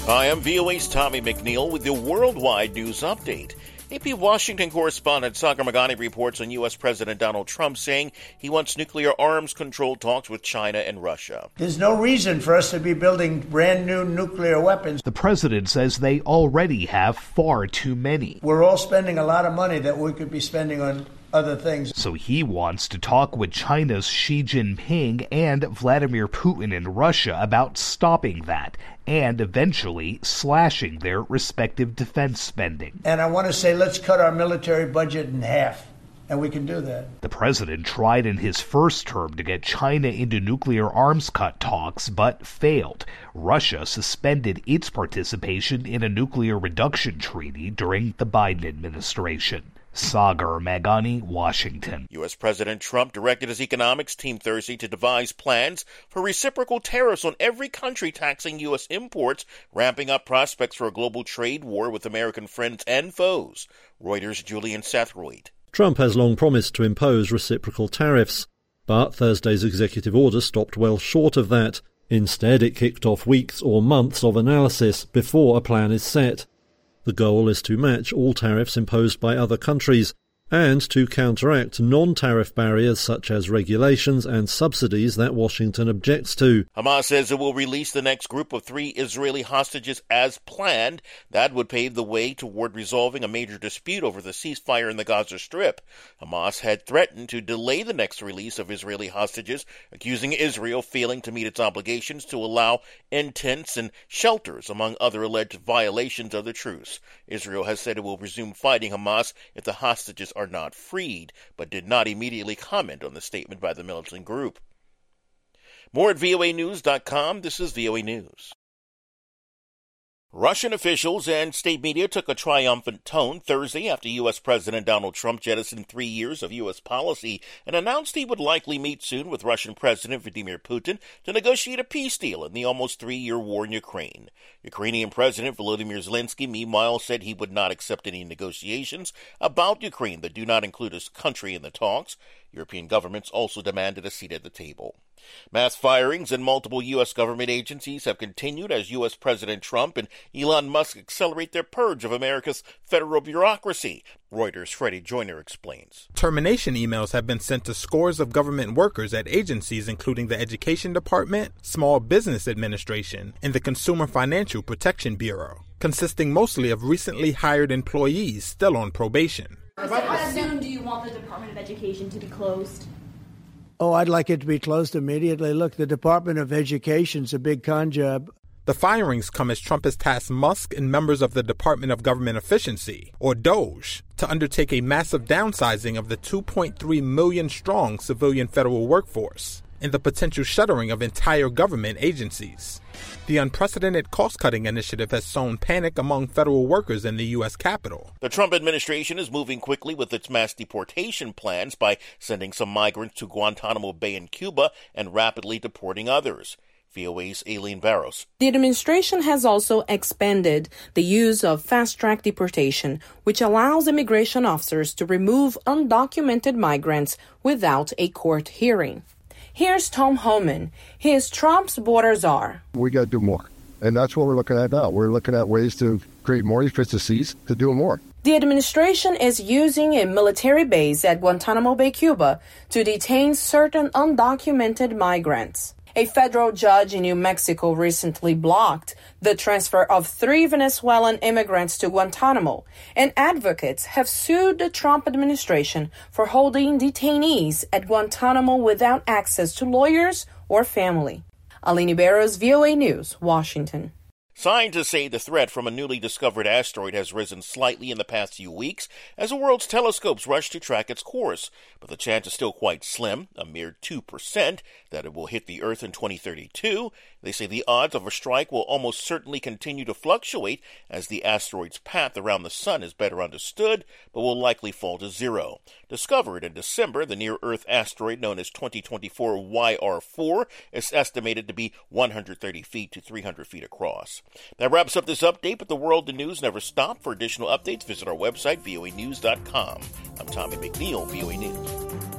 Hi, I'm VOA's Tommy McNeil with the Worldwide News Update. AP Washington correspondent Sagar Meghani reports on U.S. President Donald Trump saying he wants nuclear arms control talks with China and Russia. There's no reason for us to be building brand new nuclear weapons. The president says they already have far too many. We're all spending a lot of money that we could be spending on other things. So he wants to talk with China's Xi Jinping and Vladimir Putin in Russia about stopping that and eventually slashing their respective defense spending. And I want to say, let's cut our military budget in half. And we can do that. The president tried in his first term to get China into nuclear arms cut talks, but failed. Russia suspended its participation in a nuclear reduction treaty during the Biden administration. Sagar Meghani, Washington. U.S. President Trump directed his economics team Thursday to devise plans for reciprocal tariffs on every country taxing U.S. imports, ramping up prospects for a global trade war with American friends and foes. Reuters' Julian Sethroyd. Trump has long promised to impose reciprocal tariffs, but Thursday's executive order stopped well short of that. Instead, it kicked off weeks or months of analysis before a plan is set. The goal is to match all tariffs imposed by other countries and to counteract non-tariff barriers such as regulations and subsidies that Washington objects to. Hamas says it will release the next group of 3 Israeli hostages as planned. That would pave the way toward resolving a major dispute over the ceasefire in the Gaza Strip. Hamas had threatened to delay the next release of Israeli hostages, accusing Israel of failing to meet its obligations to allow in tents and shelters, among other alleged violations of the truce. Israel has said it will resume fighting Hamas if the hostages are not freed, but did not immediately comment on the statement by the militant group. More at voanews.com. This is VOA News. Russian officials and state media took a triumphant tone Thursday after U.S. President Donald Trump jettisoned 3 years of U.S. policy and announced he would likely meet soon with Russian President Vladimir Putin to negotiate a peace deal in the almost 3-year war in Ukraine. Ukrainian President Volodymyr Zelensky, meanwhile, said he would not accept any negotiations about Ukraine that do not include his country in the talks. European governments also demanded a seat at the table. Mass firings in multiple U.S. government agencies have continued as U.S. President Trump and Elon Musk accelerate their purge of America's federal bureaucracy. Reuters' Freddie Joyner explains. Termination emails have been sent to scores of government workers at agencies including the Education Department, Small Business Administration, and the Consumer Financial Protection Bureau, consisting mostly of recently hired employees still on probation. How soon do you want the Department of Education to be closed? Oh, I'd like it to be closed immediately. Look, the Department of Education's a big con job. The firings come as Trump has tasked Musk and members of the Department of Government Efficiency, or DOGE, to undertake a massive downsizing of the 2.3 million strong civilian federal workforce and the potential shuttering of entire government agencies. The unprecedented cost-cutting initiative has sown panic among federal workers in the U.S. Capitol. The Trump administration is moving quickly with its mass deportation plans by sending some migrants to Guantanamo Bay in Cuba and rapidly deporting others. VOA's Aileen Barros. The administration has also expanded the use of fast-track deportation, which allows immigration officers to remove undocumented migrants without a court hearing. Here's Tom Homan. He is Trump's border czar. We got to do more. And that's what we're looking at now. We're looking at ways to create more efficiencies to do more. The administration is using a military base at Guantanamo Bay, Cuba, to detain certain undocumented migrants. A federal judge in New Mexico recently blocked the transfer of 3 Venezuelan immigrants to Guantanamo, and advocates have sued the Trump administration for holding detainees at Guantanamo without access to lawyers or family. Aline Barros, VOA News, Washington. Scientists say the threat from a newly discovered asteroid has risen slightly in the past few weeks as the world's telescopes rush to track its course, but the chance is still quite slim, a mere 2%, that it will hit the Earth in 2032. They say the odds of a strike will almost certainly continue to fluctuate as the asteroid's path around the sun is better understood, but will likely fall to zero. Discovered in December, the near-Earth asteroid known as 2024 YR4 is estimated to be 130 feet to 300 feet across. That wraps up this update, but the world and news never stop. For additional updates, visit our website, voanews.com. I'm Tommy McNeil, VOA News.